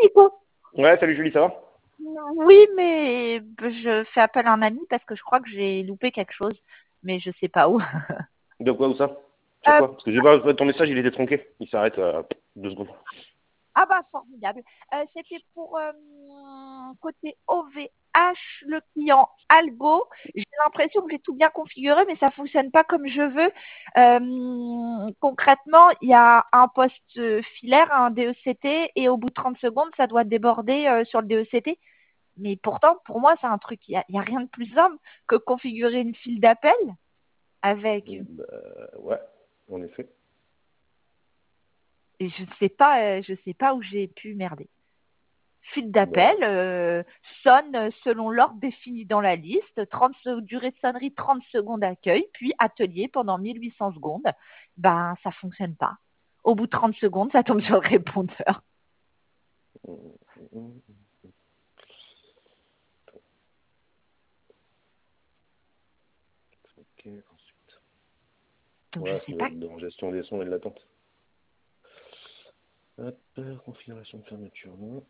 Nico. Ouais, salut Julie, ça va? Oui, mais je fais appel à un ami parce que je crois que j'ai loupé quelque chose, mais je sais pas où. De quoi ou ça? Sur Euh, quoi? Parce que j'ai pas ton message, il était tronqué. Il s'arrête 2 secondes. ah bah formidable. C'était pour côté OVH, le client Algo. J'ai l'impression que j'ai tout bien configuré, mais ça fonctionne pas comme je veux. Concrètement, il y a un poste filaire, un DECT, et au bout de 30 secondes, ça doit déborder sur le DECT. Mais pourtant, pour moi, c'est un truc, il y a rien de plus simple que configurer une file d'appel avec, Bah, ouais, en effet. et je sais pas où j'ai pu merder. File Bah, d'appel sonne selon l'ordre défini dans la liste, 30 durée de sonnerie 30 secondes accueil, puis atelier pendant 1800 secondes. Ben, ça fonctionne pas. Au bout de 30 secondes, ça tombe sur le répondeur. ok, ensuite. Donc, je Ouais, ça sais doit pas. être dans gestion des sons et de l'attente. Hop, configuration de fermeture, non.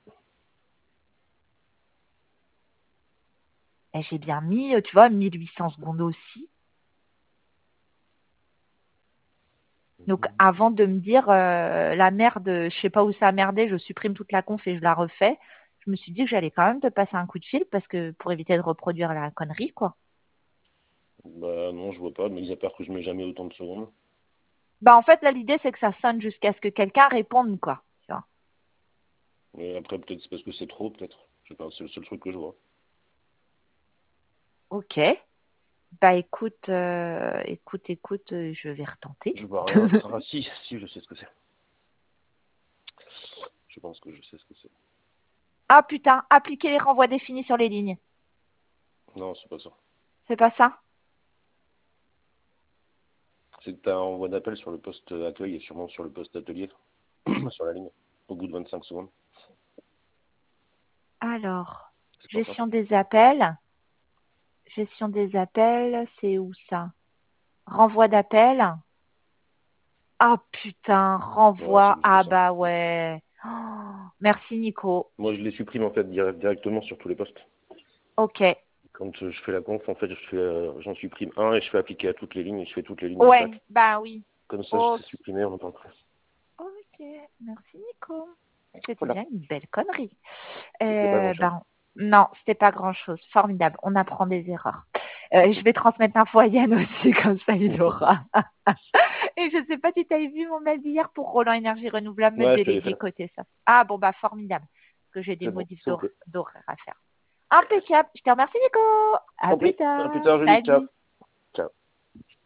Et j'ai bien mis, tu vois, 1800 secondes aussi. Donc, avant de me dire la merde, je sais pas où ça a merdé, je supprime toute la conf et je la refais, je me suis dit que j'allais quand même te passer un coup de fil parce que pour éviter de reproduire la connerie, quoi. Bah non, je vois pas, mais mis à part que je mets jamais autant de secondes. Bah, en fait, là, l'idée, c'est que ça sonne jusqu'à ce que quelqu'un réponde, quoi. Tu vois. Et après, peut-être c'est parce que c'est trop, peut-être. Je sais pas, c'est le seul truc que je vois. Ok. Bah, écoute, je vais retenter. Je vois rien. Ah si, je sais ce que c'est. Je pense que je sais ce que c'est. Ah, putain, appliquer les renvois définis sur les lignes. Non, c'est pas ça. C'est pas ça? C'est que t'as un envoi d'appel sur le poste accueil et sûrement sur le poste atelier, sur la ligne, au bout de 25 secondes. Alors, C'est pas ça. gestion des appels. Gestion des appels, c'est où ça? Renvoi d'appel. Ah putain, Ouais, c'est renvoi. juste Ah ça. bah ouais. Oh, merci Nico. Moi, je les supprime en fait directement sur tous les postes. Ok. Quand je fais la conf, en fait, j'en supprime un et je fais appliquer à toutes les lignes et je fais toutes les lignes de Ouais, chaque. bah oui. Comme ça, je Ok. sais supprimer en même temps que. Ok. Merci Nico. C'était Voilà. bien une belle connerie. C'était pas grand-chose. Ben, non, c'était pas grand-chose. Formidable. On apprend des erreurs. Je vais transmettre l'info à Yann aussi, comme ça il aura. Et je sais pas si tu as vu mon mail d'hier pour Roland Énergie Renouvelable me Ouais, je te l'ai déléguer fait. côté ça. Ah bon, bah formidable. Parce que j'ai des C'est bon, modifs c'est ok. d'horaire à faire. Impeccable. Je te remercie Nico. À Tant plus pis. À plus tard. tard, Julie. Ciao. Salut.